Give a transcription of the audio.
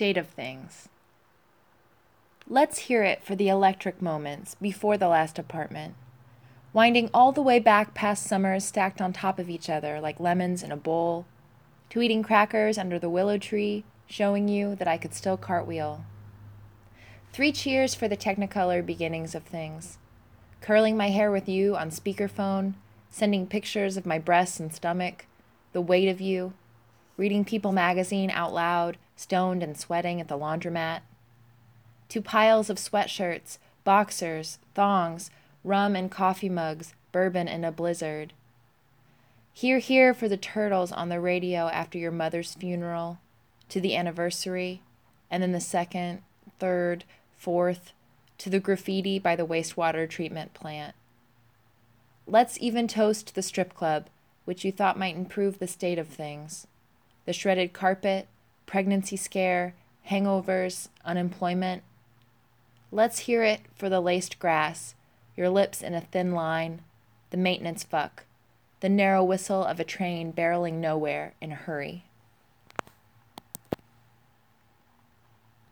state of things. Let's hear it for the electric moments before the last apartment, winding all the way back past summers stacked on top of each other like lemons in a bowl, to eating crackers under the willow tree, showing you that I could still cartwheel. 3 cheers for the technicolor beginnings of things. Curling my hair with you on speakerphone, sending pictures of my breasts and stomach, the weight of you, reading People magazine out loud, stoned and sweating at the laundromat. 2 piles of sweatshirts, boxers, thongs, rum and coffee mugs, bourbon in a blizzard. Hear, hear for the turtles on the radio after your mother's funeral, to the anniversary, and then the 2nd, 3rd, 4th, to the graffiti by the wastewater treatment plant. Let's even toast the strip club, which you thought might improve the state of things. The shredded carpet, pregnancy scare, hangovers, unemployment. Let's hear it for the laced grass, your lips in a thin line, the maintenance fuck, the narrow whistle of a train barreling nowhere in a hurry.